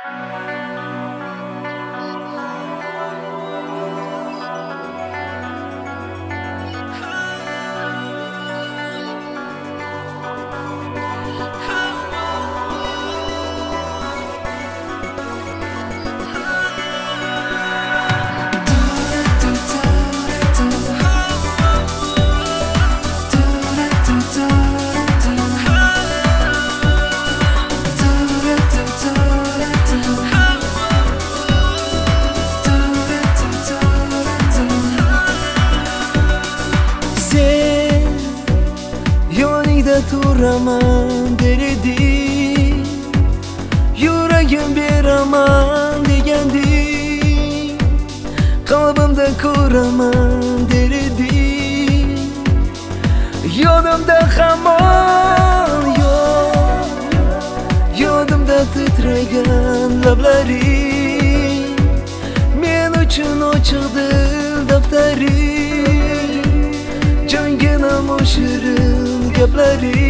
Turaman derdi, yuragim beraman degandi, qalbimda ko'raman derdi, yodimda hamon yo'q, yodimda titragan lablari, men uchun ochiqdir daftari, jonginam o'shirin gaplari.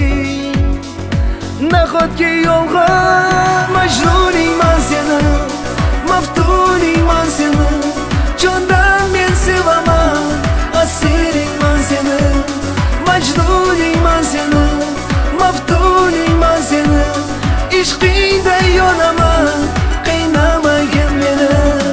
Nahotki yolg'on majnuningman seni, maftuningman seni, jondan men sevaman, asiringman seni, majnuningman seni, maftuningman seni, ishqingda yonaman, qiynamagin meni.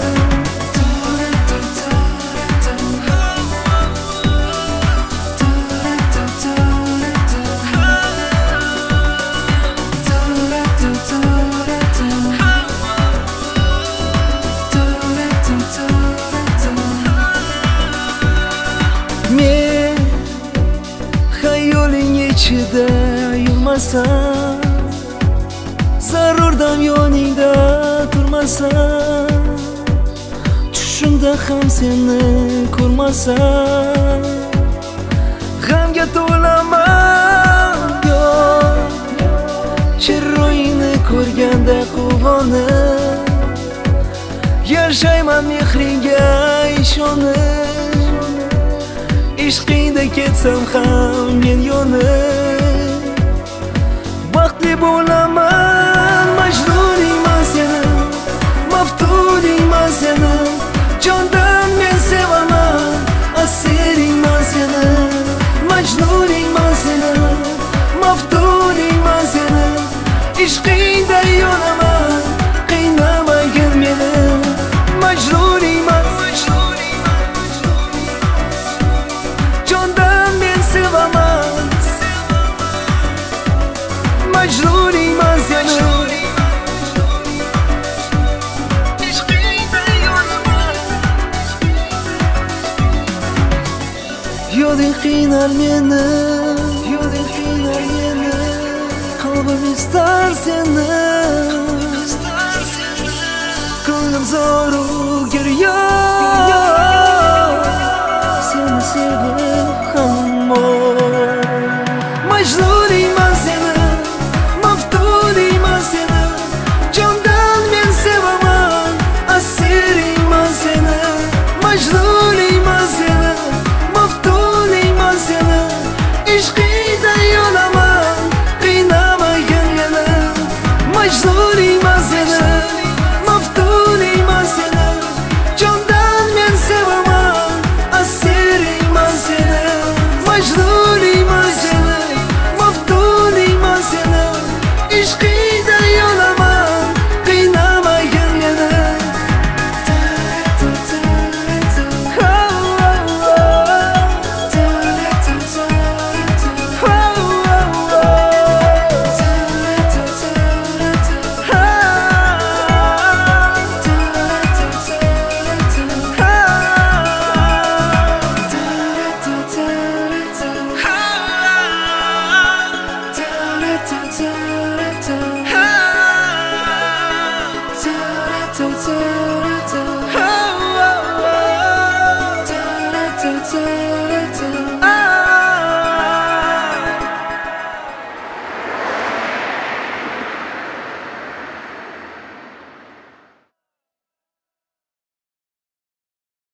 Men xayoling ichida yurmasam, zarurdam yoningda turmasam, tushimda ham seni ko'rmasam, g'amga to'laman yo'q, chiroyingni ko'rganda quvonib, yashayman mehringga ishonib, ishqingda ketsam ham men yonib, baxtli bo'laman, majnuningman seni, maftuningman seni, jondan men sevaman, asiringman seni, majnuningman seni, maftuningman seni, ishqingda yonaman, qiynamagin meni, majnuningman, majnuningman seni, ishqingda yonaman. Yoding qiynar meni, yoding qiynar meni, qalbim istar seni, ko'nglim zoru giryo, seni sevib hamon. Majnuningman seni, maftuningman seni, jondan men sevaman, asiringman seni, majnuningman seni, maftuningman seni, ishqingda yonaman, qiynamagin meni. Majnuningman seni, maftuningman seni, jondan men sevaman, asiringman seni, majnuningman seni, maftuningman seni, ishqingda yonaman, qiynamagin meni. Ta